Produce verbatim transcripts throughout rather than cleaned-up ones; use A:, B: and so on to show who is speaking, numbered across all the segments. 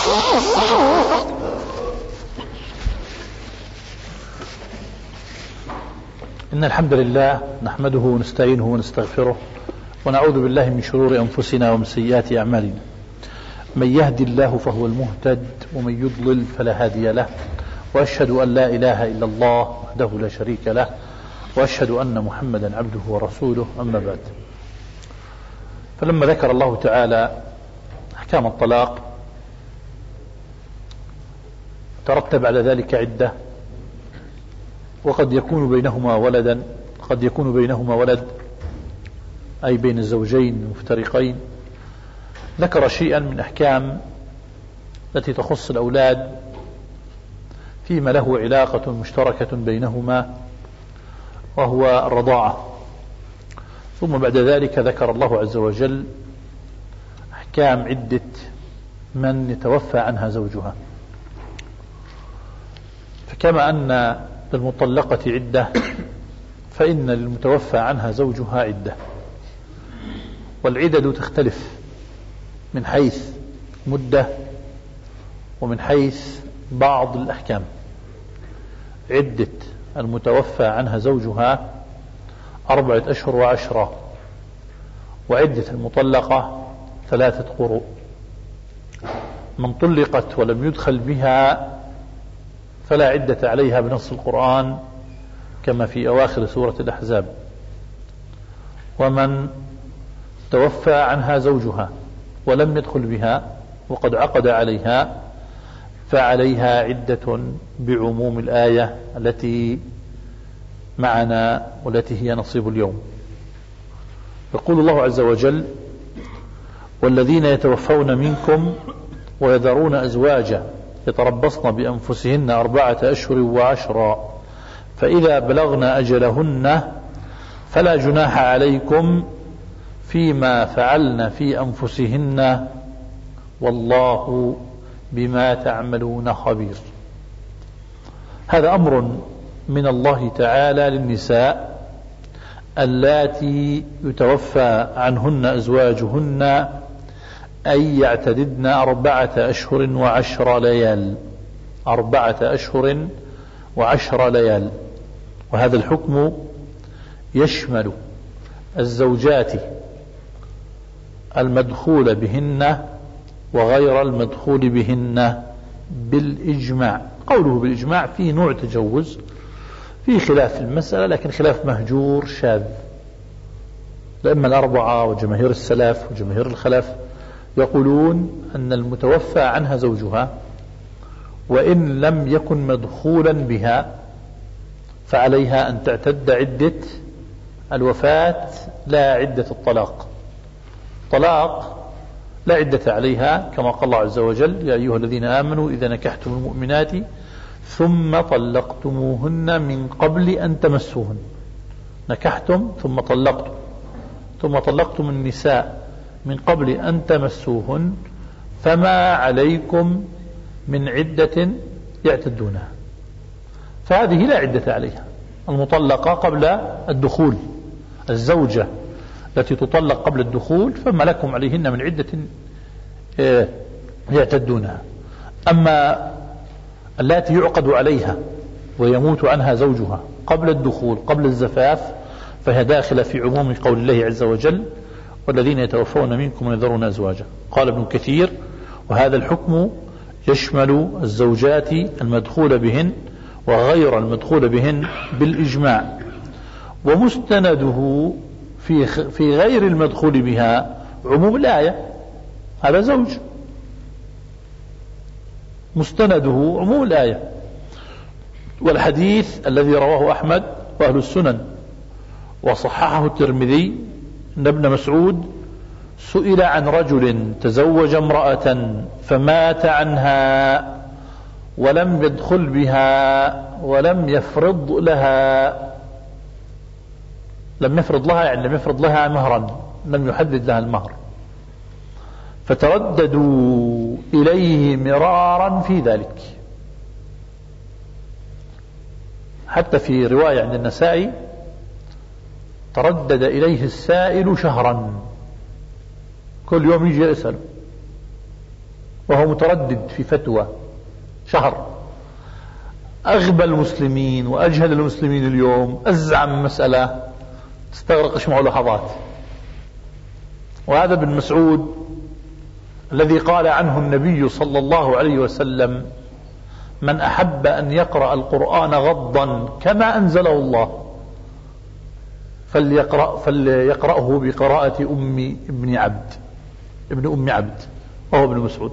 A: إن الحمد لله نحمده ونستعينه ونستغفره ونعوذ بالله من شرور أنفسنا ومن سيئات أعمالنا. من يهدي الله فهو المهتد ومن يضلل فلا هادي له، وأشهد أن لا إله إلا الله وحده لا شريك له، وأشهد أن محمدا عبده ورسوله. أما بعد، فلما ذكر الله تعالى أحكام الطلاق ترتب على ذلك عدة، وقد يكون بينهما ولدا، قد يكون بينهما ولد أي بين الزوجين المفترقين. ذكر شيئا من أحكام التي تخص الأولاد فيما له علاقة مشتركة بينهما، وهو الرضاعة. ثم بعد ذلك ذكر الله عز وجل أحكام عدة من يتوفى عنها زوجها. فكما أن للمطلقة عدة، فإن للمتوفى عنها زوجها عدة، والعدد تختلف من حيث مدة ومن حيث بعض الأحكام. عدة المتوفى عنها زوجها أربعة أشهر وعشرة، وعدة المطلقة ثلاثة قروء. من طلقت ولم يدخل بها فلا عدة عليها بنص القرآن كما في أواخر سورة الأحزاب. ومن توفى عنها زوجها ولم يدخل بها وقد عقد عليها فعليها عدة بعموم الآية التي معنا والتي هي نصيب اليوم. يقول الله عز وجل: والذين يتوفون منكم ويذرون أزواجا يتربصن بأنفسهن أربعة أشهر وعشرا فإذا بلغن أجلهن فلا جناح عليكم فيما فعلن في أنفسهن والله بما تعملون خبير. هذا أمر من الله تعالى للنساء اللاتي يتوفى عنهن أزواجهن أي يعتددن أربعة أشهر وعشر ليال، أربعة أشهر وعشر ليال. وهذا الحكم يشمل الزوجات المدخول بهن وغير المدخول بهن بالإجماع. قوله بالإجماع فيه نوع تجوز، فيه خلاف المسألة، لكن خلاف مهجور شاذ. لأما الأربعة وجماهير السلف وجماهير الخلف يقولون أن المتوفى عنها زوجها وإن لم يكن مدخولا بها فعليها أن تعتد عدة الوفاة لا عدة الطلاق. طلاق لا عدة عليها، كما قال الله عز وجل: يا أيها الذين آمنوا إذا نكحتم المؤمنات ثم طلقتموهن من قبل أن تمسوهن. نكحتم ثم طلقتم، ثم طلقتم النساء من قبل أن تمسوهن فما عليكم من عدة يعتدونها. فهذه لا عدة عليها، المطلقة قبل الدخول، الزوجة التي تطلق قبل الدخول فما لكم عليهن من عدة يعتدونها. أما التي يعقد عليها ويموت عنها زوجها قبل الدخول قبل الزفاف فهي داخلة في عموم قول الله عز وجل: والذين يتوفون منكم ويذرون أزواجا. قال ابن كثير: وهذا الحكم يشمل الزوجات المدخول بهن وغير المدخول بهن بالإجماع. ومستنده في في غير المدخول بها عموم الآية، هذا زوج، مستنده عموم الآية. والحديث الذي رواه أحمد وأهل السنن وصححه الترمذي أن ابن مسعود سئل عن رجل تزوج امرأة فمات عنها ولم يدخل بها ولم يفرض لها، لم يفرض لها يعني لم يفرض لها مهرا، لم يحدد لها المهر، فترددوا إليه مرارا في ذلك. حتى في رواية عند النسائي: تردد إليه السائل شهرا، كل يوم يجي يسأل وهو متردد في فتوى شهر. أغبى المسلمين وأجهل المسلمين اليوم أزعم مسألة تستغرقش معه لحظات. وهذا ابن مسعود الذي قال عنه النبي صلى الله عليه وسلم: من أحب أن يقرأ القرآن غضا كما أنزله الله فليقرأ فليقرأه بقراءة أم ابن عبد ابن أم عبد وهو ابن مسعود.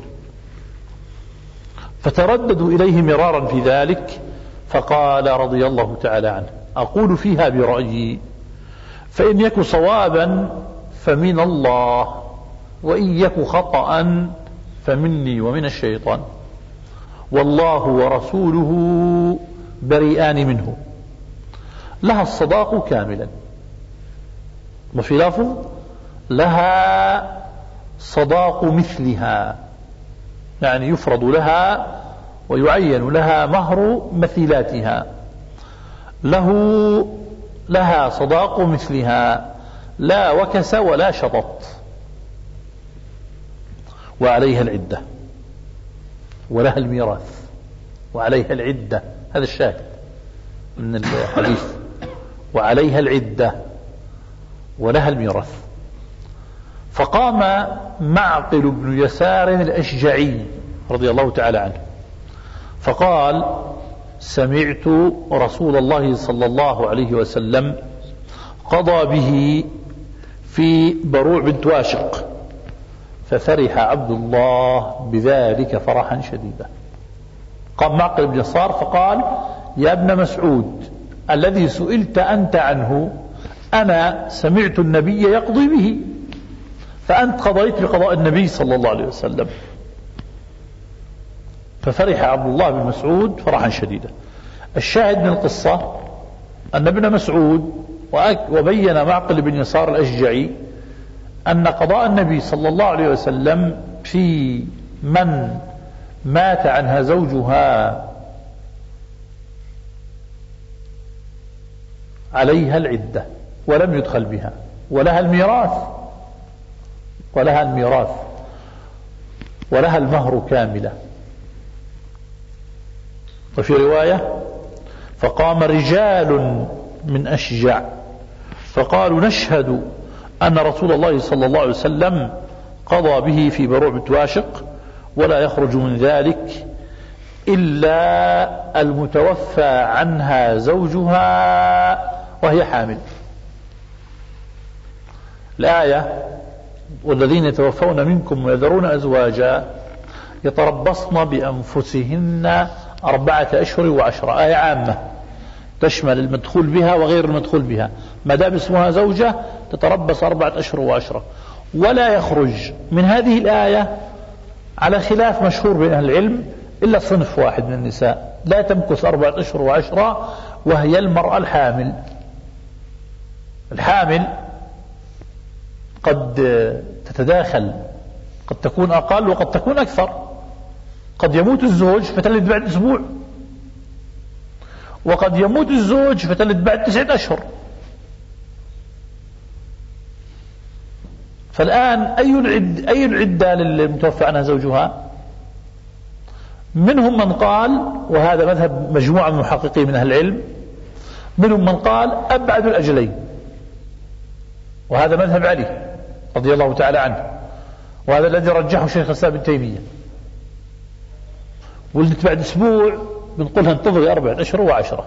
A: فترددوا إليه مرارا في ذلك، فقال رضي الله تعالى عنه: أقول فيها برأيي، فإن يك صوابا فمن الله، وإن يك خطأ فمني ومن الشيطان، والله ورسوله بريئان منه. لها الصداق كاملا، وفي لفظ لها صداق مثلها، يعني يفرض لها ويعين لها مهر مثيلاتها. له لها صداق مثلها لا وكس ولا شطط، وعليها العدة ولها الميراث. وعليها العدة، هذا الشاهد من الحديث، وعليها العدة ولها الميراث. فقام معقل بن يسار الأشجعي رضي الله تعالى عنه فقال: سمعت رسول الله صلى الله عليه وسلم قضى به في بروع بنت واشق، ففرح عبد الله بذلك فرحا شديدا. قام معقل بن يسار فقال: يا ابن مسعود الذي سئلت أنت عنه أنا سمعت النبي يقضي به، فأنت قضيت بقضاء النبي صلى الله عليه وسلم. ففرح عبد الله بن مسعود فرحا شديدا. الشاهد من القصة أن ابن مسعود وبين معقل بن يسار الأشجعي أن قضاء النبي صلى الله عليه وسلم في من مات عنها زوجها عليها العدة ولم يدخل بها، ولها الميراث ولها الميراث ولها المهر كاملة. وفي رواية: فقام رجال من أشجع فقالوا: نشهد أن رسول الله صلى الله عليه وسلم قضى به في بروع بنت واشق، ولا يخرج من ذلك إلا المتوفى عنها زوجها وهي حامل. الآية: والذين يتوفون منكم ويذرون أزواجا يتربصن بأنفسهن أربعة أشهر وعشرة، آية عامة تشمل المدخول بها وغير المدخول بها، ما دام اسمها زوجة تتربص أربعة أشهر وعشرة. ولا يخرج من هذه الآية على خلاف مشهور بين أهل العلم إلا صنف واحد من النساء لا تمكث أربعة أشهر وعشرة، وهي المرأة الحامل. الحامل قد تتداخل، قد تكون أقل وقد تكون أكثر. قد يموت الزوج فتلد بعد أسبوع، وقد يموت الزوج فتلد بعد تسعة أشهر. فالآن أي العد أي العدة للمتوفى عنها زوجها؟ منهم من قال، وهذا مذهب مجموعة من المحققين من أهل العلم، منهم من قال أبعد الأجلين، وهذا مذهب علي رضي الله تعالى عنه، وهذا الذي رجحه شيخ الإسلام ابن تيمية. ولدت بعد أسبوع بنقولها انتظري أربعة أشهر وعشرة،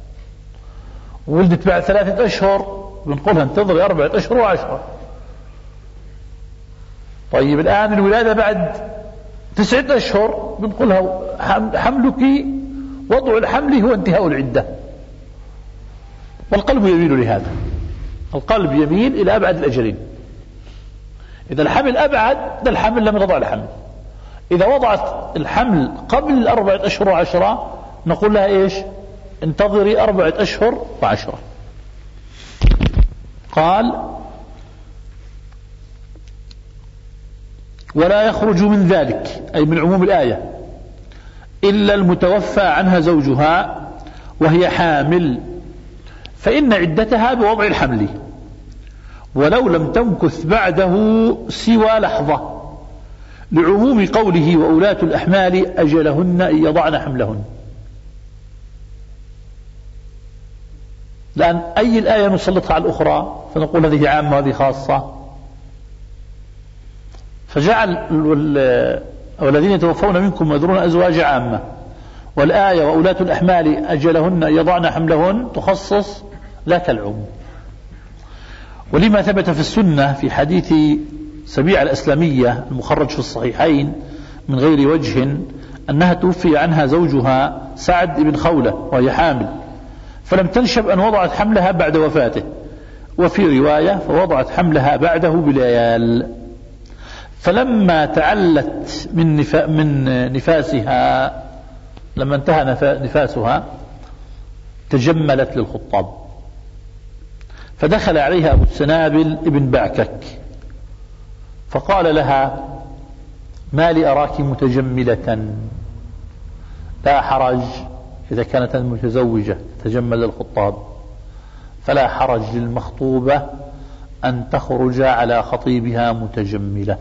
A: ولدت بعد ثلاثة أشهر بنقولها انتظري أربعة أشهر وعشرة. طيب الآن الولادة بعد تسعة أشهر بنقولها حملك وضع الحمل هو انتهاء العدة. والقلب يميل لهذا، القلب يميل إلى أبعد الأجلين. إذا الحمل أبعد، ده الحمل لم يضع الحمل. إذا وضعت الحمل قبل الأربعة أشهر وعشرة نقول لها إيش؟ انتظري أربعة أشهر وعشرة. قال: ولا يخرج من ذلك، أي من عموم الآية، إلا المتوفى عنها زوجها وهي حامل، فإن عدتها بوضع الحمل، ولو لم تمكث بعده سوى لحظة لعموم قوله وأولاة الأحمال أجلهن أن يضعن حملهن. لأن أي الآية نسلطها على الأخرى فنقول هذه عامة وهذه خاصة، فجعل والذين يتوفون منكم ويذرون أزواج عامة، والآية وأولاة الأحمال أجلهن أن يضعن حملهن تخصص لا كالعموم. ولما ثبت في السنة في حديث سبيعة الأسلمية المخرج في الصحيحين من غير وجه أنها توفي عنها زوجها سعد بن خولة وهي حامل، فلم تنشب أن وضعت حملها بعد وفاته، وفي رواية فوضعت حملها بعده بليال، فلما تعلت من, نفا من نفاسها لما انتهى نفاسها تجملت للخطاب، فدخل عليها أبو السنابل ابن بعكك فقال لها ما لي أراك متجملة؟ لا حرج إذا كانت المتزوجة تتجمل للخطاب، فلا حرج للمخطوبة أن تخرج على خطيبها متجملة.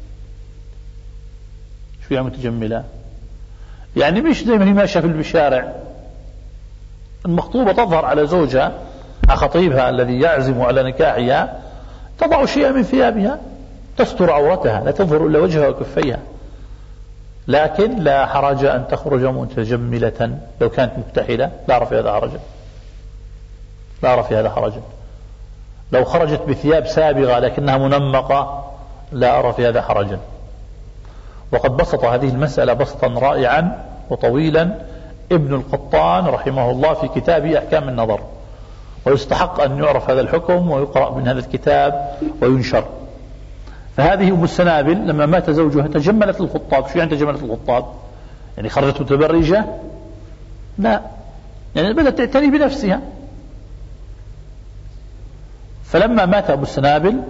A: شو يعني متجملة؟ يعني مش زي ما هي ماشية في الشارع، المخطوبة تظهر على زوجها على خطيبها الذي يعزم على نكاحها، تضع شيئا من ثيابها تستر عورتها لا تظهر إلا وجهها وكفيها، لكن لا حرج أن تخرج متجملة. لو كانت مكتحلة لا أرى في هذا حرجا، لا أرى في هذا حرجا. لو خرجت بثياب سابغة لكنها منمقة لا أرى في هذا حرجا. وقد بسط هذه المسألة بسطا رائعا وطويلا ابن القطان رحمه الله في كتابه أحكام النظر، ويستحق أن يعرف هذا الحكم ويقرأ من هذا الكتاب وينشر. فهذه أم السنابل لما مات زوجها تجملت للخطاب. شو يعني تجملت للخطاب؟ يعني خرجت متبرجة؟ لا، يعني بدأت تعتني بنفسها. فلما مات أبو السنابل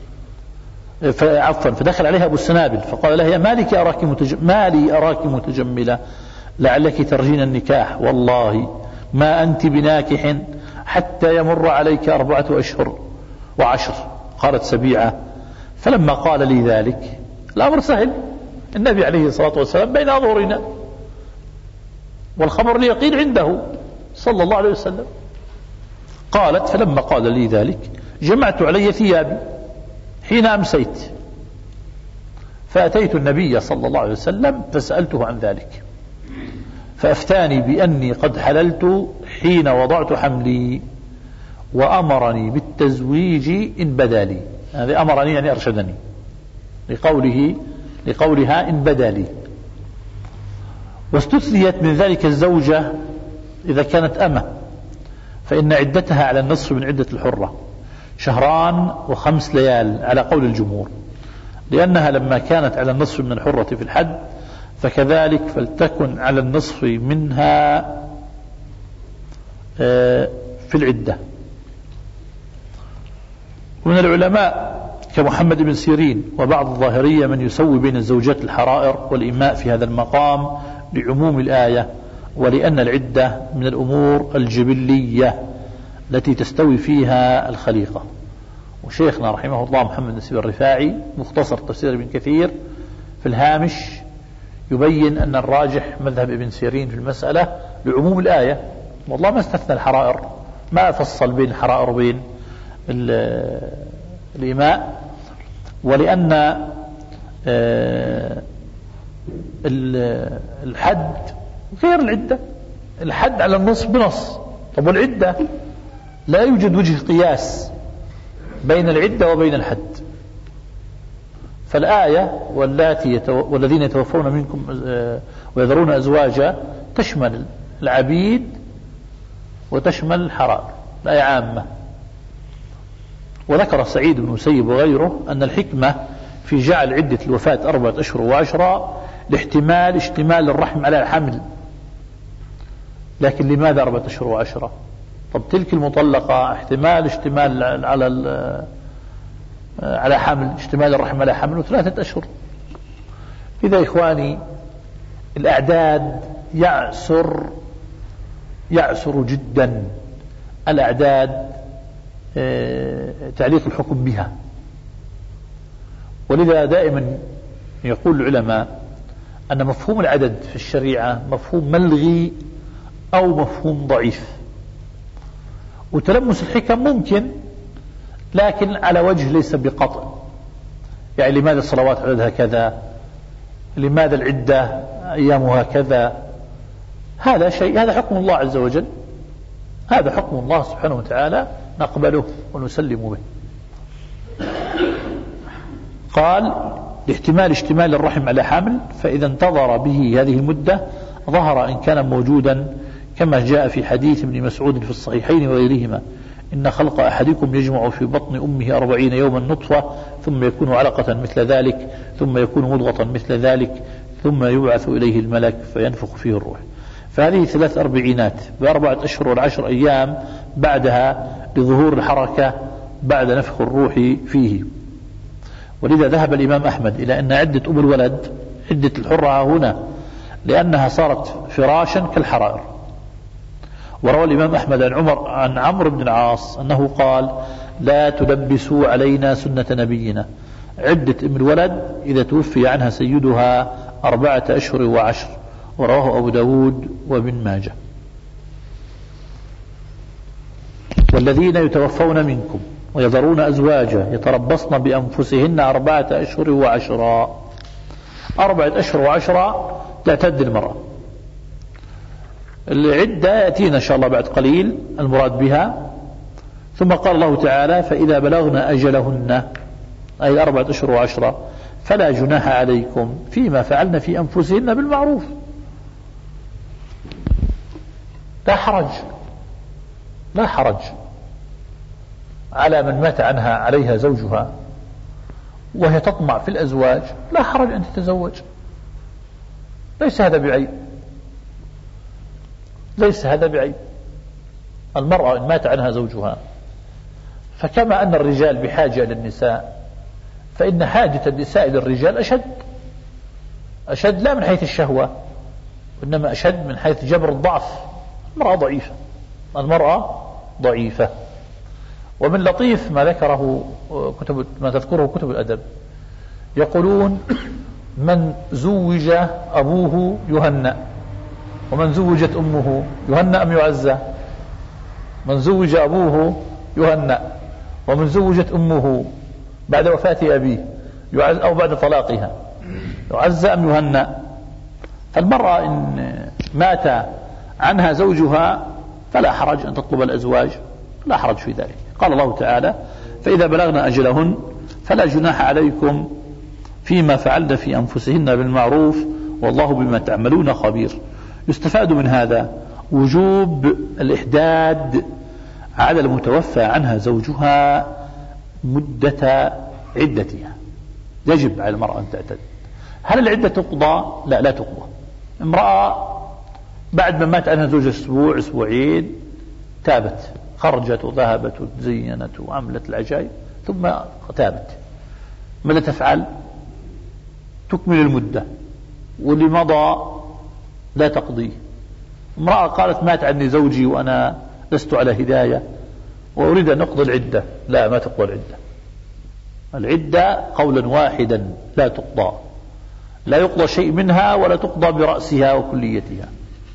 A: عفوا فدخل عليها أبو السنابل فقال لها ما لك أراك متج... ما لي أراك متجملة لعلك ترجين النكاح، والله ما أنت بناكح حتى يمر عليك أربعة أشهر وعشر. قالت سبيعة فلما قال لي ذلك الأمر سهل، النبي عليه الصلاة والسلام بين أظهرنا والخبر اليقين عنده صلى الله عليه وسلم. قالت فلما قال لي ذلك جمعت علي ثيابي حين أمسيت، فأتيت النبي صلى الله عليه وسلم فسألته عن ذلك، فأفتاني بأني قد حللت حين وضعت حملي، وأمرني بالتزويج إن بدا لي. هذا أمرني يعني أرشدني لقوله لقولها إن بدا لي. واستثنيت من ذلك الزوجة إذا كانت أمة، فإن عدتها على النصف من عدة الحرة شهران وخمس ليال على قول الجمهور، لأنها لما كانت على النصف من الحرة في الحد فكذلك فلتكن على النصف منها في العدة. ومن العلماء كمحمد بن سيرين وبعض الظاهرية من يسوي بين الزوجات الحرائر والإماء في هذا المقام لعموم الآية، ولأن العدة من الأمور الجبلية التي تستوي فيها الخليقة. وشيخنا رحمه الله محمد نسيب الرفاعي مختصر تفسير ابن كثير في الهامش يبين أن الراجح مذهب ابن سيرين في المسألة لعموم الآية، والله ما استثنى الحرائر، ما فصل بين الحرائر وبين الإماء، ولأن الحد غير العدة، الحد على النص بنص. طب والعدة لا يوجد وجه قياس بين العدة وبين الحد. فالآية واللاتي والذين يتوفون منكم ويذرون أزواجا تشمل العبيد وتشمل الحرائر، الآية عامة. وذكر سعيد بن مسيب وغيره أن الحكمة في جعل عدة الوفاة أربعة أشهر وعشرة لاحتمال اشتمال الرحم على الحمل. لكن لماذا أربعة أشهر وعشرة؟ طب تلك المطلقة احتمال اشتمال على على حمل، اشتمال الرحم على حمل وثلاثة أشهر. إذا إخواني الأعداد يعسر يعسر جدا الأعداد اه تعليق الحكم بها، ولذا دائما يقول العلماء أن مفهوم العدد في الشريعة مفهوم ملغي أو مفهوم ضعيف، وتلمس الحكم ممكن لكن على وجه ليس بقطع. يعني لماذا الصلوات عددها كذا، لماذا العدة أيامها كذا، هذا شيء، هذا حكم الله عز وجل، هذا حكم الله سبحانه وتعالى نقبله ونسلم به. قال لاحتمال اشتمال الرحم على حمل، فإذا انتظر به هذه المدة ظهر إن كان موجودا كما جاء في حديث ابن مسعود في الصحيحين وغيرهما: إن خلق أحدكم يجمع في بطن أمه أربعين يوما نطفة ثم يكون علقة مثل ذلك ثم يكون مضغة مثل ذلك ثم يبعث إليه الملك فينفخ فيه الروح. فهذه ثلاث أربعينات بأربعة أشهر والعشر أيام بعدها لظهور الحركة بعد نفخ الروح فيه. ولذا ذهب الإمام أحمد إلى أن عدة أم الولد عدة الحرة هنا لأنها صارت فراشا كالحرائر. وروى الإمام أحمد عن عمر عن عمرو بن العاص أنه قال: لا تلبسوا علينا سنة نبينا، عدة أم الولد إذا توفي عنها سيدها أربعة أشهر وعشر. ورواه أبو داود وابن ماجه. والذين يتوفون منكم ويذرون أزواجا يتربصن بأنفسهن أربعة أشهر وعشرا. أربعة أشهر وعشرة تعتد المرأة. العدة يأتينا إن شاء الله بعد قليل المراد بها. ثم قال الله تعالى: فإذا بلغن أجلهن، أي أربعة أشهر وعشرة، فلا جناح عليكم فيما فعلن في أنفسهن بالمعروف. لا حرج، لا حرج على من مات عنها عليها زوجها وهي تطمع في الأزواج، لا حرج أن تتزوج، ليس هذا بعيب، ليس هذا بعيب. المرأة إن مات عنها زوجها، فكما أن الرجال بحاجة للنساء، فإن حاجة النساء للرجال أشد، أشد لا من حيث الشهوة وإنما أشد من حيث جبر الضعف. المرأة ضعيفة، المرأة ضعيفة. ومن لطيف ما ذكره كتب ما تذكره كتب الأدب، يقولون: من زوج أبوه يهنأ، ومن زوجت أمه يهنأ أم يعزى؟ من زوج أبوه يهنأ، ومن زوجت أمه بعد وفاة أبيه يعز أو بعد طلاقها يعزى أم يهنأ؟ فالمرأة إن مات عنها زوجها فلا حرج أن تطلب الأزواج، لا حرج في ذلك. قال الله تعالى: فإذا بلغن أجلهن فلا جناح عليكم فيما فعلن في أنفسهن بالمعروف والله بما تعملون خبير. يستفاد من هذا وجوب الإحداد على المتوفى عنها زوجها مدة عدتها، يجب على المرأة أن تعتد. هل العدة تقضى؟ لا، لا تقضى. امرأة بعد ما مات عنها زوج أسبوع أسبوعين تابت، خرجت وذهبت وتزينت وعملت العجائب ثم تابت، ماذا تفعل؟ تكمل المدة، واللي مضى لا تقضيه. امرأة قالت: مات عني زوجي وأنا لست على هداية وأريد أن أقضي العدة، لا، ما تقضى العدة. العدة قولا واحدا لا تقضى، لا يقضى شيء منها ولا تقضى برأسها وكليتها.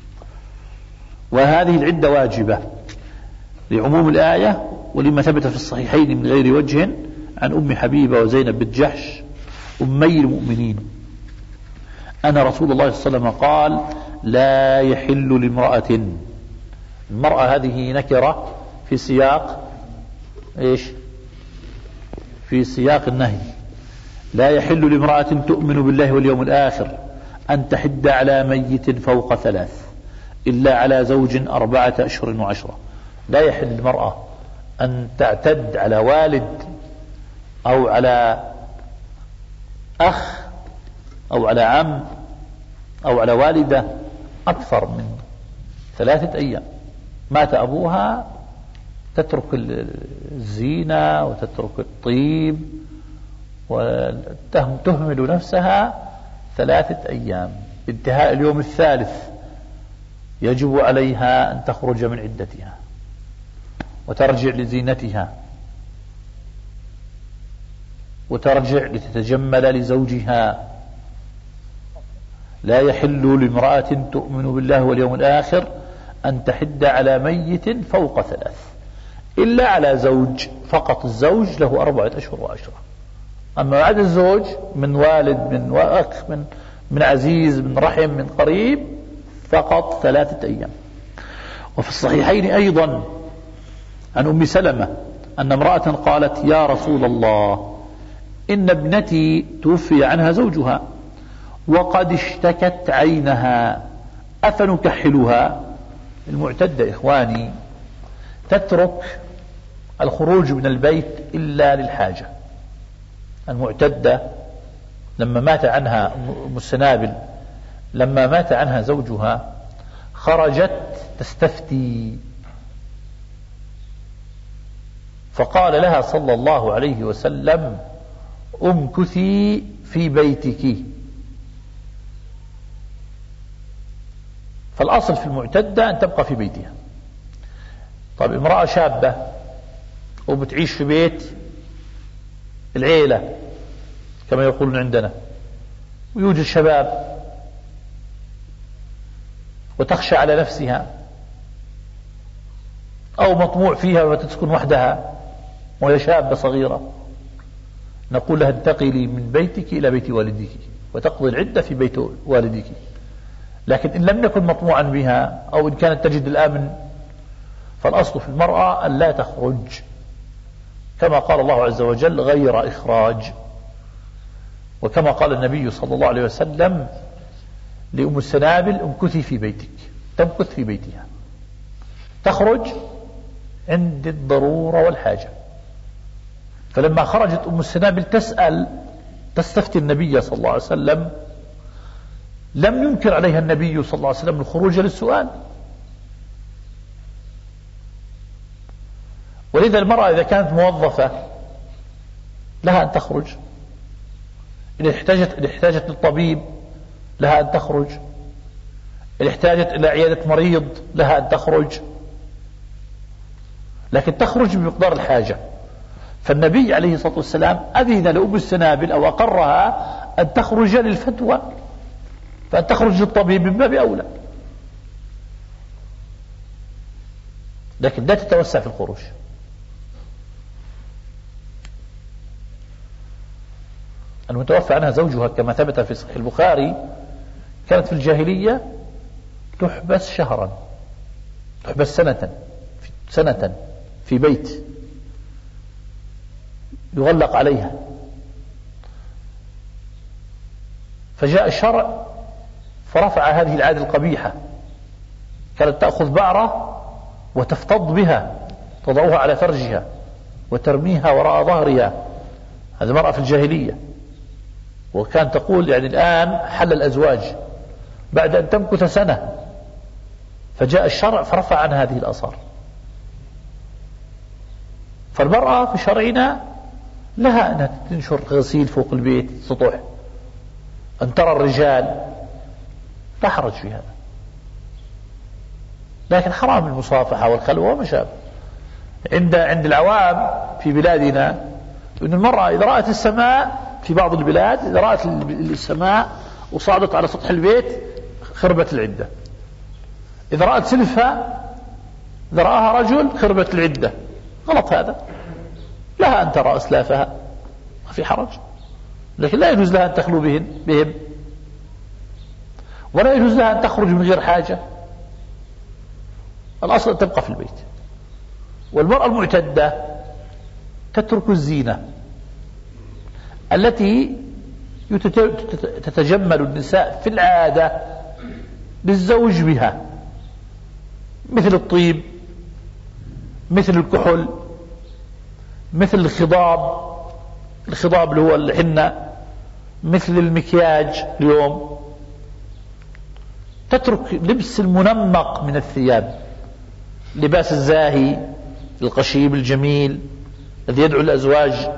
A: وهذه العدة واجبة لعموم الآية ولما ثبت في الصحيحين من غير وجه عن أم حبيبة وزينب بنت جحش أمي المؤمنين أن رسول الله صلى الله عليه وسلم قال: لا يحل لامرأة، المرأة هذه نكرة في سياق إيش؟ في سياق النهي. لا يحل لامرأة تؤمن بالله واليوم الآخر أن تحد على ميت فوق ثلاث إلا على زوج أربعة أشهر وعشرة. لا يحل للمرأة أن تعتد على والد أو على أخ أو على عم أو على والدة أكثر من ثلاثة أيام. مات أبوها تترك الزينة وتترك الطيب وتهمل نفسها ثلاثة أيام. بانتهاء اليوم الثالث يجب عليها أن تخرج من عدتها وترجع لزينتها وترجع لتتجمل لزوجها لا يحل لامرأة تؤمن بالله واليوم الآخر أن تحد على ميت فوق ثلاث إلا على زوج فقط. الزوج له أربعة أشهر وعشرة. أما بعد الزوج من والد من وأخ من من عزيز من رحم من قريب فقط ثلاثة أيام. وفي الصحيحين أيضا عن أم سلمة أن امرأة قالت يا رسول الله إن ابنتي توفي عنها زوجها وقد اشتكت عينها أفنكحلها. المعتدة إخواني تترك الخروج من البيت إلا للحاجة. المعتدة لما مات عنها أم السنابل لما مات عنها زوجها خرجت تستفتي، فقال لها صلى الله عليه وسلم امكثي في بيتك. فالأصل في المعتدة أن تبقى في بيتها. طيب امرأة شابة وبتعيش في بيت العيلة كما يقولون عندنا ويوجد شباب وتخشى على نفسها أو مطموع فيها وتسكن وحدها وهي شابة صغيرة، نقول لها انتقلي من بيتك إلى بيت والدك وتقضي العدة في بيت والدك. لكن إن لم يكن مطموعا بها أو إن كانت تجد الأمن فالأصل في المرأة أن لا تخرج، كما قال الله عز وجل غير إخراج، وكما قال النبي صلى الله عليه وسلم لأم السنابل امكثي في بيتك، تمكث في بيتها، تخرج عند الضرورة والحاجة. فلما خرجت أم السنابل تسأل تستفتي النبي صلى الله عليه وسلم لم ينكر عليها النبي صلى الله عليه وسلم الخروج للسؤال. ولذا المرأة إذا كانت موظفة لها أن تخرج، إن احتاجت, إن احتاجت للطبيب لها أن تخرج، إن احتاجت إلى عيادة مريض لها أن تخرج، لكن تخرج بمقدار الحاجة. فالنبي عليه الصلاة والسلام أذن لأم السنابل أو أقرها أن تخرج للفتوى، فأن تخرج للطبيب من باب أولى، لكن لا تتوسع في الخروج. المتوفى عنها زوجها كما ثبت في صحيح البخاري كانت في الجاهلية تحبس شهرا، تحبس سنة سنة في بيت يغلق عليها. فجاء الشرع فرفع هذه العادة القبيحة، كانت تأخذ بعرة وتفتض بها تضعها على فرجها وترميها وراء ظهرها. هذه مرأة في الجاهلية، وكان تقول يعني الآن حل الأزواج بعد أن تمكث سنة، فجاء الشرع فرفع عن هذه الآثار. فالمرأة في شرعنا لها أنها تنشر غسيل فوق البيت سطح، أن ترى الرجال، لا حرج في هذا، لكن حرام المصافحة والخلوة وما شابه. عند عند العوام في بلادنا أن المرأة إذا رأت السماء في بعض البلاد إذا رأت السماء وصعدت على سطح البيت خربت العدة. إذا رأت سلفها إذا رآها رجل خربت العدة. غلط هذا، لها أن ترى أسلافها ما في حرج، لكن لا يجوز لها أن تخلو بهم, بهم ولا يجوز لها أن تخرج من غير حاجة. الأصل أن تبقى في البيت. والمرأة المعتدة تترك الزينة التي تتجمل النساء في العادة بالزوج بها، مثل الطيب، مثل الكحل، مثل الخضاب، الخضاب اللي هو الحنة، مثل المكياج. اليوم تترك لبس المنمق من الثياب، لباس الزاهي القشيب الجميل الذي يدعو الأزواج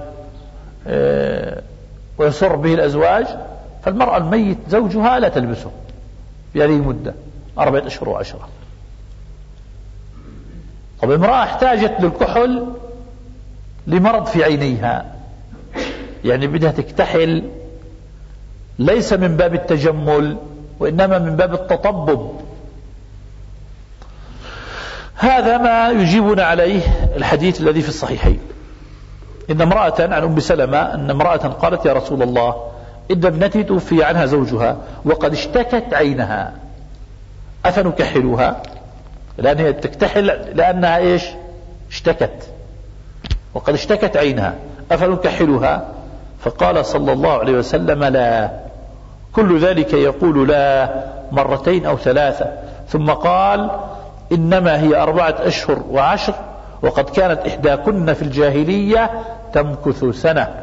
A: ويسر به الأزواج. فالمرأة الميت زوجها لا تلبسه في هذه المدة أربعة أشهر وعشرة. طب امرأة احتاجت للكحل لمرض في عينيها، يعني بدها تكتحل ليس من باب التجمل وإنما من باب التطبب. هذا ما يجيبنا عليه الحديث الذي في الصحيحين، إن امرأة عن أم سلمة أن امرأة قالت يا رسول الله إن ابنتي توفي عنها زوجها وقد اشتكت عينها أفنكحلها؟ لأنها تكتحل لأنها إيش؟ اشتكت، وقد اشتكت عينها أفنكحلها؟ فقال صلى الله عليه وسلم لا، كل ذلك يقول لا مرتين أو ثلاثة، ثم قال إنما هي أربعة أشهر وعشر، وقد كانت إحداكن في الجاهلية تمكث سنة.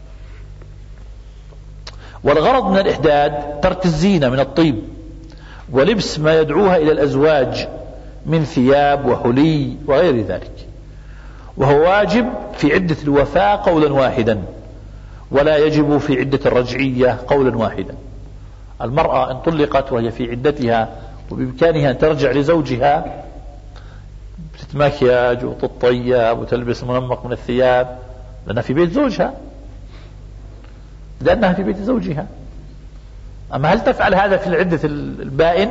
A: والغرض من الإحداد ترك الزينة من الطيب ولبس ما يدعوها إلى الأزواج من ثياب وحلي وغير ذلك، وهو واجب في عدة الوفاة قولا واحدا، ولا يجب في عدة الرجعية قولا واحدا. المرأة إن طلقت وهي في عدتها وبإمكانها أن ترجع لزوجها بتتمكياج وتطيب وتلبس منمق من الثياب لأنها في بيت زوجها، لأنها في بيت زوجها. أما هل تفعل هذا في العدة البائن؟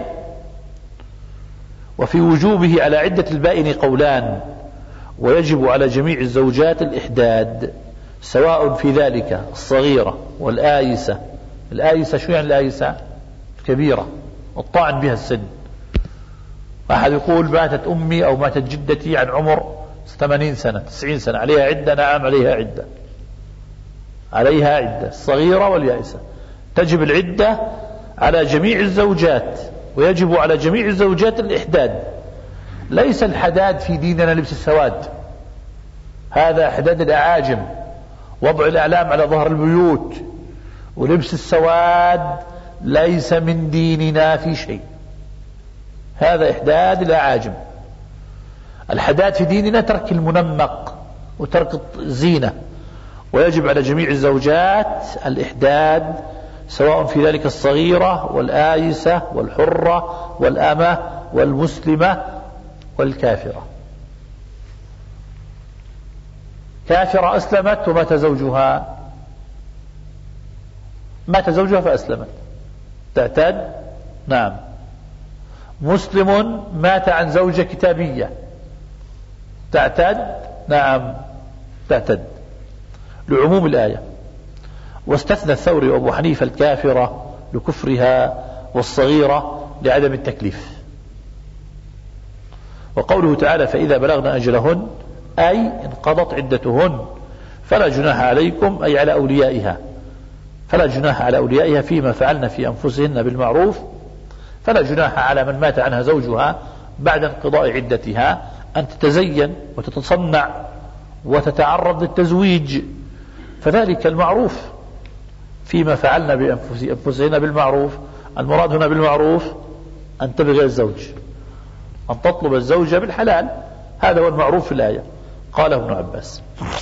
A: وفي وجوبه على عدة البائن قولان، ويجب على جميع الزوجات الإحداد سواء في ذلك الصغيرة والآيسة. الآيسة شو يعني الآيسة؟ كبيرة والطاعن بها السن. أحد يقول ماتت أمي أو ماتت جدتي عن عمر ثمانين سنة تسعين سنة، عليها عدة؟ نعم عليها عدة، عليها عدة الصغيرة واليائسة. تجب العدة على جميع الزوجات، ويجب على جميع الزوجات الإحداد. ليس الحداد في ديننا لبس السواد، هذا حداد الأعاجم، وضع الأعلام على ظهر البيوت، ولبس السواد ليس من ديننا في شيء، هذا إحداد الأعاجم. الحداد في ديننا ترك المنمق وترك الزينة، ويجب على جميع الزوجات الإحداد سواء في ذلك الصغيرة والآيسة والحرة والأمة والمسلمة والكافرة. كافرة أسلمت ومات زوجها، مات زوجها فأسلمت، تعتد؟ نعم. مسلم مات عن زوجة كتابية، تعتد؟ نعم تعتد لعموم الآية. واستثنى الثوري وأبو حنيفة الكافرة لكفرها والصغيرة لعدم التكليف. وقوله تعالى فإذا بلغنا أجلهن أي انقضت عدتهن فلا جناح عليكم أي على أوليائها، فلا جناح على أوليائها فيما فعلن في أنفسهن بالمعروف. فلا جناح على من مات عنها زوجها بعد انقضاء عدتها أن تتزين وتتصنع وتتعرض للتزويج، فذلك المعروف فيما فعلن بأنفسهن بالمعروف. المراد هنا بالمعروف أن تبغي الزوج، أن تطلب الزوجة بالحلال، هذا هو المعروف في الآية، قاله ابن عباس.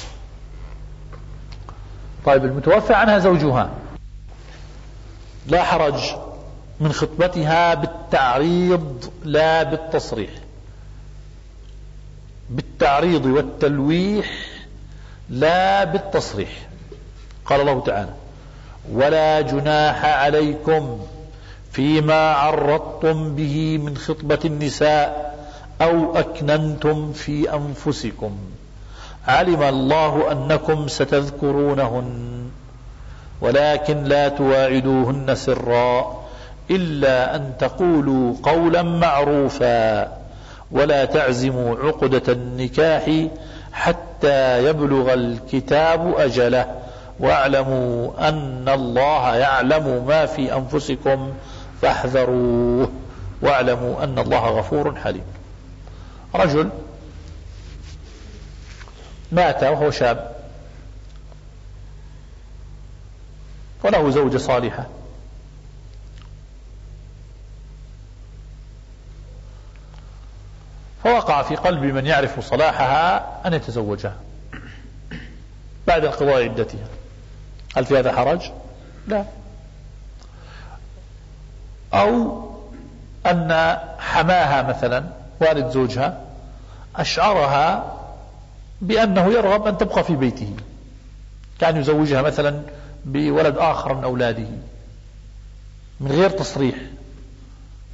A: طيب المتوفى عنها زوجها لا حرج من خطبتها بالتعريض لا بالتصريح، بالتعريض والتلويح لا بالتصريح. قال الله تعالى ولا جناح عليكم فيما عرضتم به من خطبة النساء أو أكننتم في أنفسكم علم الله أنكم ستذكرونهن ولكن لا تواعدوهن سرا إلا أن تقولوا قولا معروفا ولا تعزموا عقدة النكاح حتى يبلغ الكتاب أجله واعلموا أن الله يعلم ما في أنفسكم فاحذروه واعلموا أن الله غفور حليم. رجل مات وهو شاب وله زوجة صالحة، فوقع في قلب من يعرف صلاحها أن يتزوجها بعد انقضاء عدتها. هل في هذا حرج؟ لا. أو أن حماها مثلا والد زوجها أشعرها بأنه يرغب أن تبقى في بيته، كان يزوجها مثلا بولد آخر من أولاده من غير تصريح،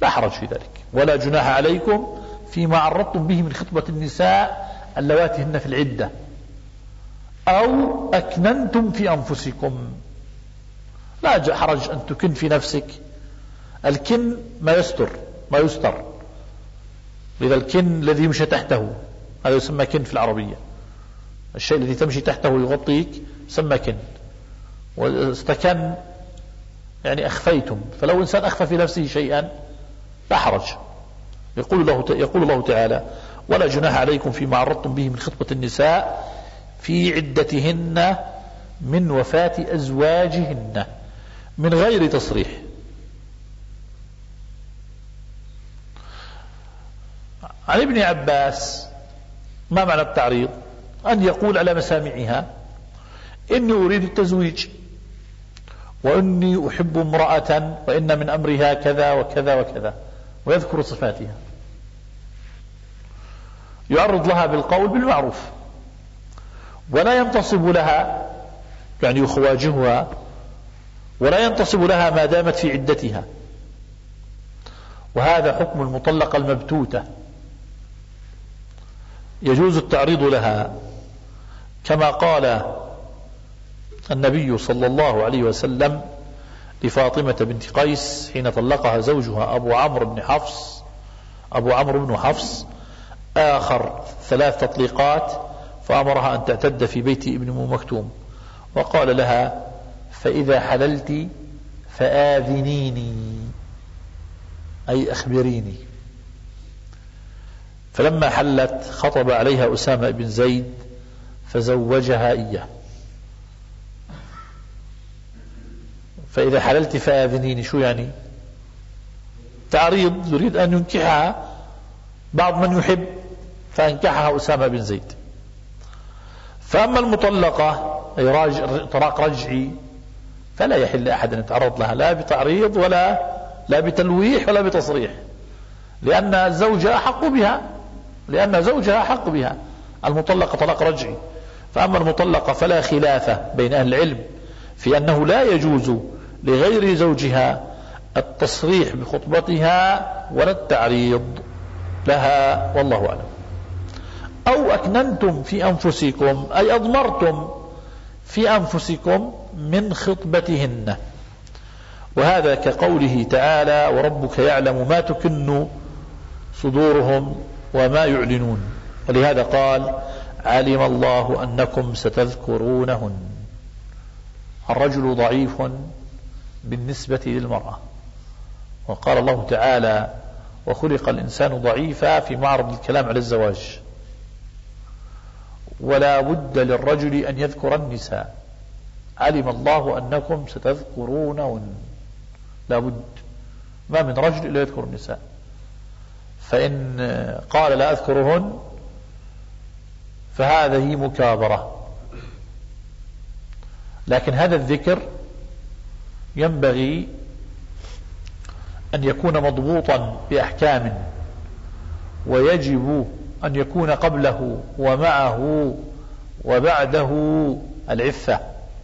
A: لا حرج في ذلك. ولا جناح عليكم فيما عرضتم به من خطبة النساء اللواتي هن في العدة أو أكننتم في أنفسكم. لا حرج أن تكن في نفسك. الكن ما يستر ما يستر، لذا الكن الذي يمشي تحته هذا يسمى كن في العربية. الشيء الذي تمشي تحته يغطيك يسمى كن. واستكن يعني أخفيتم، فلو إنسان أخفى في نفسه شيئا لا حرج. يقول الله يقول الله تعالى: ولا جناح عليكم فيما عرضتم به من خطبة النساء في عدتهن من وفاة أزواجهن من غير تصريح. عن ابن عباس ما معنى التعريض؟ أن يقول على مسامعها: إني أريد التزويج، وإني أحب امرأة، وإن من أمرها كذا وكذا وكذا، ويذكر صفاتها. يعرض لها بالقول بالمعروف، ولا ينتصب لها يعني يخواجهها، ولا ينتصب لها ما دامت في عدتها. وهذا حكم المطلقة المبتوتة، يجوز التعريض لها، كما قال النبي صلى الله عليه وسلم لفاطمة بنت قيس حين طلقها زوجها أبو عمرو بن حفص أبو عمرو بن حفص آخر ثلاث تطليقات، فأمرها أن تعتد في بيت ابن أم مكتوم، وقال لها: فإذا حللت فآذنيني، أي أخبريني. فلما حلت خطب عليها أسامة بن زيد فزوجها إياه. فإذا حللت فآذنيني شو يعني؟ تعريض، يريد أن ينكحها بعض من يحب فأنكحها أسامة بن زيد. فأما المطلقة أي راجع طلاق رجعي فلا يحل أحد أن يتعرض لها لا بتعريض ولا لا بتلويح ولا بتصريح، لأن زوجها أحق بها لأن زوجها أحق بها. المطلقة طلاق رجعي. فأما المطلقة فلا خلاف بين أهل العلم في أنه لا يجوز لغير زوجها التصريح بخطبتها ولا التعريض لها، والله أعلم. أو أكننتم في أنفسكم أي أضمرتم في أنفسكم من خطبتهن، وهذا كقوله تعالى: وربك يعلم ما تكن صدورهم وما يعلنون. ولهذا قال: علم الله أنكم ستذكرونهن. الرجل ضعيف بالنسبة للمرأة، وقال الله تعالى: وخلق الإنسان ضعيفا في معرض الكلام على الزواج. ولا بد للرجل أن يذكر النساء. علم الله أنكم ستذكرونهن، لا بد، ما من رجل إلا يذكر النساء. فإن قال لا أذكرهن فهذه مكابرة. لكن هذا الذكر ينبغي أن يكون مضبوطا بأحكام، ويجب أن يكون قبله ومعه وبعده العفة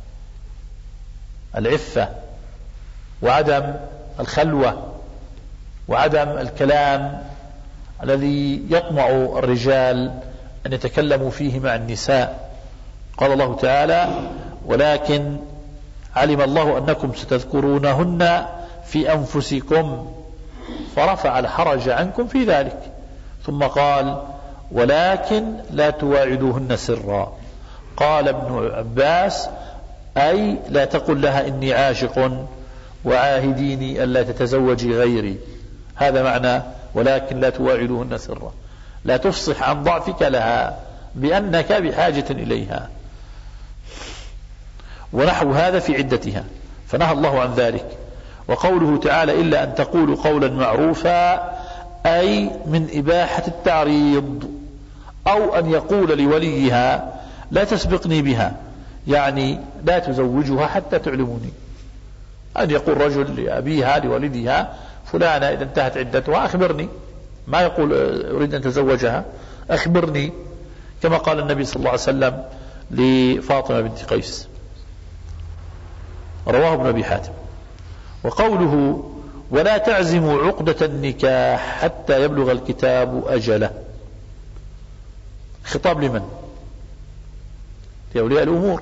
A: العفة وعدم الخلوة وعدم الكلام الذي يطمع الرجال أن يتكلموا فيه مع النساء. قال الله تعالى: ولكن علم الله أنكم ستذكرونهن في أنفسكم فرفع الحرج عنكم في ذلك. ثم قال: ولكن لا تواعدوهن سرا. قال ابن عباس: أي لا تقل لها إني عاشق وعاهديني ألا تتزوجي غيري. هذا معنى ولكن لا تواعدوهن سرا، لا تفصح عن ضعفك لها بأنك بحاجة إليها، ونحو هذا في عدتها، فنهى الله عن ذلك. وقوله تعالى: إلا أن تقولوا قولا معروفا، أي من إباحة التعريض، أو أن يقول لوليها: لا تسبقني بها، يعني لا تزوجها حتى تعلموني. أن يقول رجل لأبيها لولدها: فلانة إذا انتهت عدتها أخبرني، ما يقول أريد أن تزوجها، أخبرني، كما قال النبي صلى الله عليه وسلم لفاطمة بنت قيس، رواه ابن أبي حاتم. وقوله: ولا تعزموا عقدة النكاح حتى يبلغ الكتاب أجله. خطاب لمن؟ لأولياء الأمور.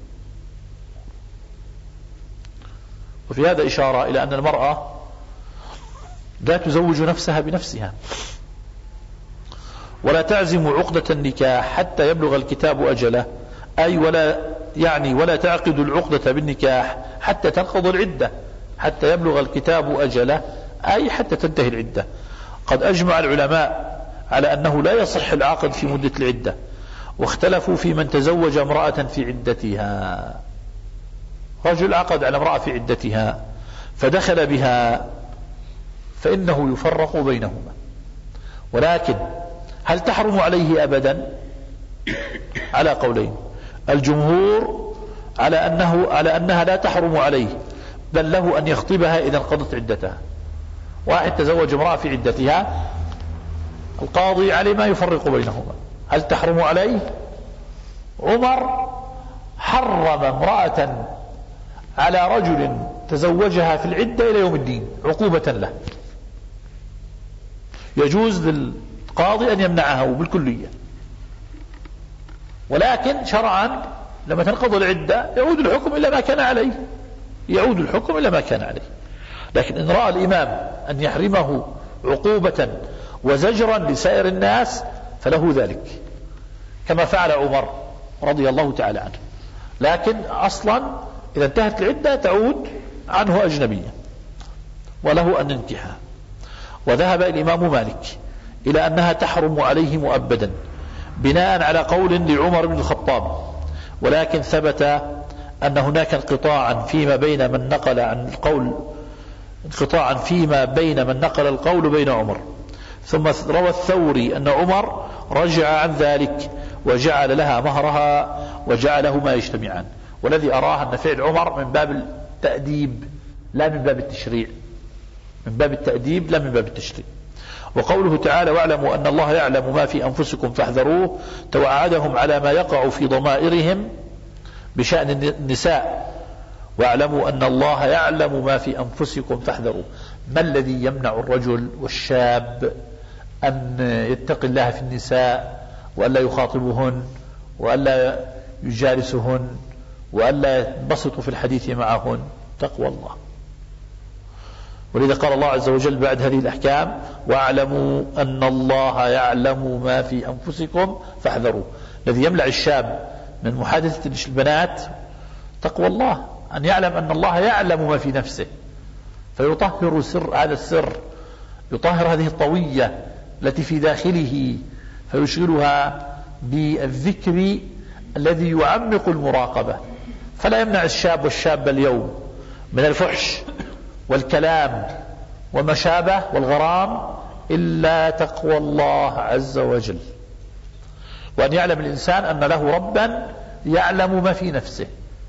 A: وفي هذا إشارة إلى أن المرأة لا تزوج نفسها بنفسها. ولا تعزموا عقدة النكاح حتى يبلغ الكتاب أجله، أي ولا يعني ولا تعقد العقدة بالنكاح حتى تنقض العدة، حتى يبلغ الكتاب أجله أي حتى تنتهي العدة. قد أجمع العلماء على أنه لا يصح العقد في مدة العدة، واختلفوا في من تزوج امرأة في عدتها. رجل عقد على امرأة في عدتها فدخل بها فإنه يفرق بينهما، ولكن هل تحرم عليه أبدا؟ على قولين. الجمهور على أنه على أنها لا تحرم عليه، بل له أن يخطبها إذا انقضت عدتها. واحد تزوج امرأة في عدتها، القاضي عليه ما يفرق بينهما، هل تحرم عليه؟ عمر حرم امرأة على رجل تزوجها في العدة إلى يوم الدين عقوبة له. يجوز للقاضي أن يمنعها بالكلية، ولكن شرعا لما تنقض العدة يعود الحكم إلى ما كان عليه، يعود الحكم إلى ما كان عليه. لكن إن رأى الإمام أن يحرمه عقوبة وزجرا لسائر الناس فله ذلك، كما فعل عمر رضي الله تعالى عنه. لكن أصلا إذا انتهت العدة تعود عنه أجنبية وله أن ينكحها. وذهب الإمام مالك إلى أنها تحرم عليه مؤبدا بناء على قول لعمر بن الخطاب، ولكن ثبت أن هناك انقطاعا فيما بين من نقل عن القول انقطاعا فيما بين من نقل القول بين عمر. ثم روى الثوري أن عمر رجع عن ذلك وجعل لها مهرها وجعلهما يجتمعان. والذي أراه أن فعل عمر من باب التأديب لا من باب التشريع، من باب التأديب لا من باب التشريع. وقوله تعالى واعلموا أن الله يعلم ما في أنفسكم فاحذروه، توعدهم على ما يقع في ضمائرهم بشأن النساء. واعلموا أن الله يعلم ما في أنفسكم فاحذروه. ما الذي يمنع الرجل والشاب أن يتقي الله في النساء وألا يخاطبهن وألا يجالسهن وألا ينبسط في الحديث معهن؟ تقوى الله. ولذا قال الله عز وجل بعد هذه الأحكام واعلموا أن الله يعلم ما في أنفسكم فاحذروه. الذي يمنع الشاب من محادثة البنات تقوى الله، أن يعلم أن الله يعلم ما في نفسه فيطهر سر هذا السر، يطهر هذه الطوية التي في داخله فيشغلها بالذكر الذي يعمق المراقبة. فلا يمنع الشاب والشاب اليوم من الفحش والكلام وما شابه والغرام إلا تقوى الله عز وجل، وأن يعلم الإنسان أن له ربا يعلم ما في نفسه.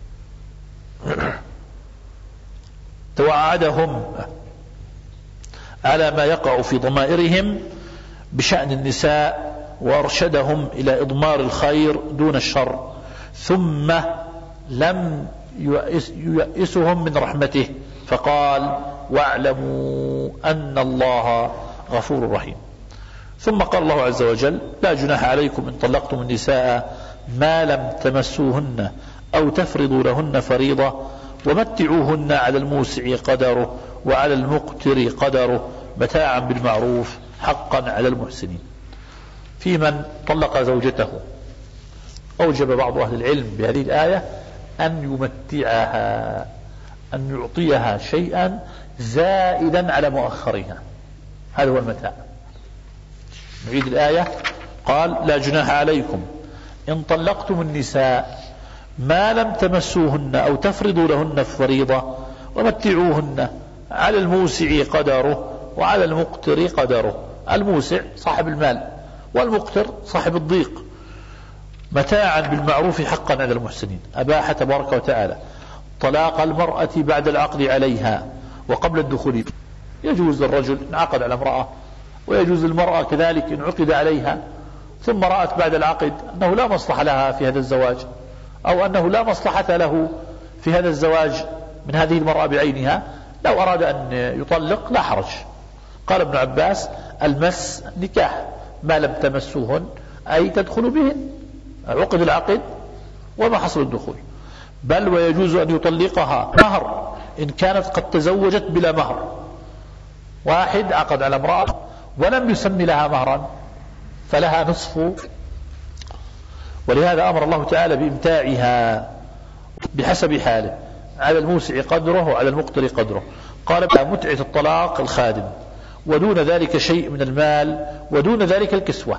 A: توعدهم على ما يقع في ضمائرهم بشأن النساء وأرشدهم إلى إضمار الخير دون الشر، ثم لم ييئسهم من رحمته فقال واعلموا أن الله غفور رحيم. ثم قال الله عز وجل لا جناح عليكم إن طلقتم النساء ما لم تمسوهن أو تفرضوا لهن فريضة ومتعوهن على الموسع قدره وعلى المقتر قدره متاعا بالمعروف حقا على المحسنين. في من طلق زوجته أوجب بعض أهل العلم بهذه الآية أن يمتعها، أن يعطيها شيئا زائدا على مؤخرها، هذا هو المتاع. نعيد الآية، قال لا جناح عليكم إن طلقتم النساء ما لم تمسوهن أو تفرضوا لهن فريضة ومتعوهن على الموسع قدره وعلى المقتر قدره. الموسع صاحب المال والمقتر صاحب الضيق، متاعا بالمعروف حقا على المحسنين. أباح تبارك وتعالى طلاق المرأة بعد العقد عليها وقبل الدخول. يجوز للرجل إن عقد على امرأة، ويجوز للمرأة كذلك إن عقد عليها ثم رأت بعد العقد أنه لا مصلحة لها في هذا الزواج، أو أنه لا مصلحة له في هذا الزواج من هذه المرأة بعينها، لو أراد أن يطلق لا حرج. قال ابن عباس المس نكاح ما لم تمسوهن أي تدخلوا بهن، عقد العقد وما حصل الدخول. بل ويجوز أن يطلقها مهر إن كانت قد تزوجت بلا مهر. واحد عقد على امرأة ولم يسمي لها مهرا فلها نصف، ولهذا أمر الله تعالى بإمتاعها بحسب حاله، على الموسع قدره وعلى المقتر قدره. قال متعة الطلاق الخادم، ودون ذلك شيء من المال، ودون ذلك الكسوة.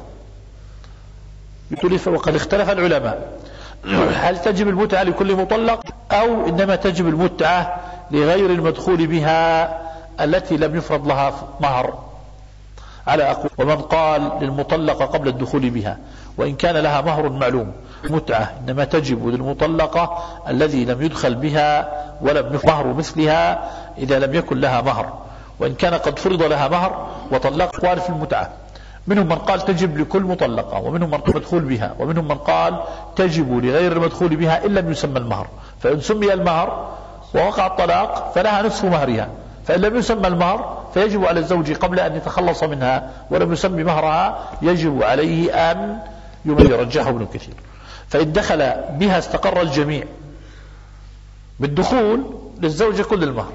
A: وقد اختلف العلماء هل تجب المتعة لكل مطلق أو إنما تجب المتعة لغير المدخول بها التي لم يفرض لها مهر، على أقوال. ومن قال للمطلقة قبل الدخول بها وإن كان لها مهر معلوم، متعة إنما تجب للمطلقة الذي لم يدخل بها ولم يفرض مهر مثلها إذا لم يكن لها مهر، وإن كان قد فرض لها مهر وطلق. أقوال في المتعة، منهم من قال تجب لكل مطلقة، ومنهم من قال مدخول بها، ومنهم من قال تجب لغير المدخول بها إن لم يسمى المهر، فإن سمي المهر ووقع الطلاق فلها نصف مهرها، فإن لم يسمى المهر فيجب على الزوج قبل أن يتخلص منها ولم يسمي مهرها يجب عليه أن يرجحه ابن كثير. فإن دخل بها استقر الجميع بالدخول للزوجة كل المهر.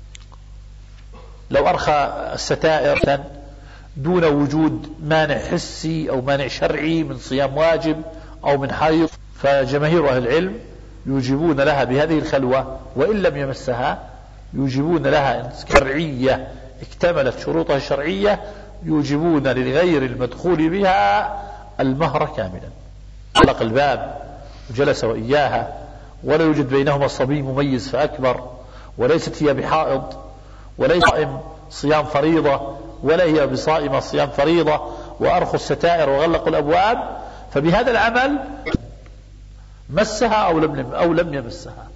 A: لو أرخى الستائر دون وجود مانع حسي أو مانع شرعي من صيام واجب أو من حيض، فجماهير أهل العلم يوجبون لها بهذه الخلوة وإن لم يمسها، يوجبون لها شرعية اكتملت شروطها الشرعية، يوجبون لغير المدخول بها المهر كاملا. طلق الباب وجلس وإياها ولا يوجد بينهما الصبي مميز فأكبر، وليست هي بحائض وليس صائم صيام فريضة ولا هي بصائمة صيام فريضة، وأرخوا الستائر وغلقوا الأبواب، فبهذا العمل مسها أو لم أو لم يمسها.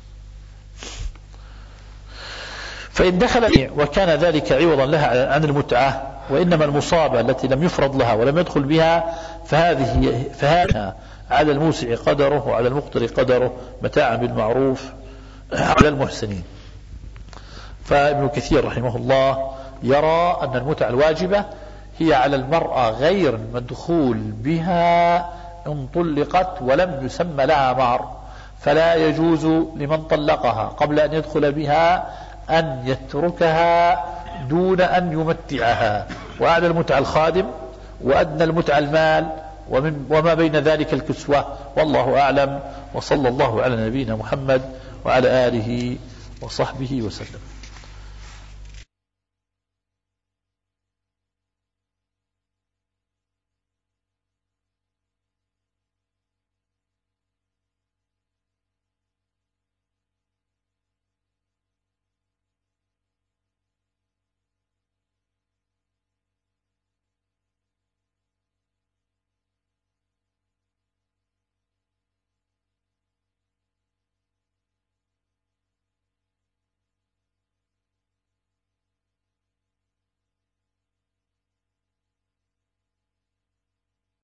A: فإن دخل وكان ذلك عوضا لها عن المتعة، وإنما المصابة التي لم يفرض لها ولم يدخل بها فهذه فهذا على الموسع قدره وعلى المقتر قدره متاعا بالمعروف على المحسنين. فابن كثير رحمه الله يرى أن المتعة الواجبة هي على المرأة غير المدخول بها إن طلقت ولم يسمى لها مهر، فلا يجوز لمن طلقها قبل أن يدخل بها أن يتركها دون أن يمتعها. وأعلى المتعة الخادم، وأدنى المتعة المال، ومن وما بين ذلك الكسوة. والله أعلم، وصلى الله على نبينا محمد وعلى آله وصحبه وسلم.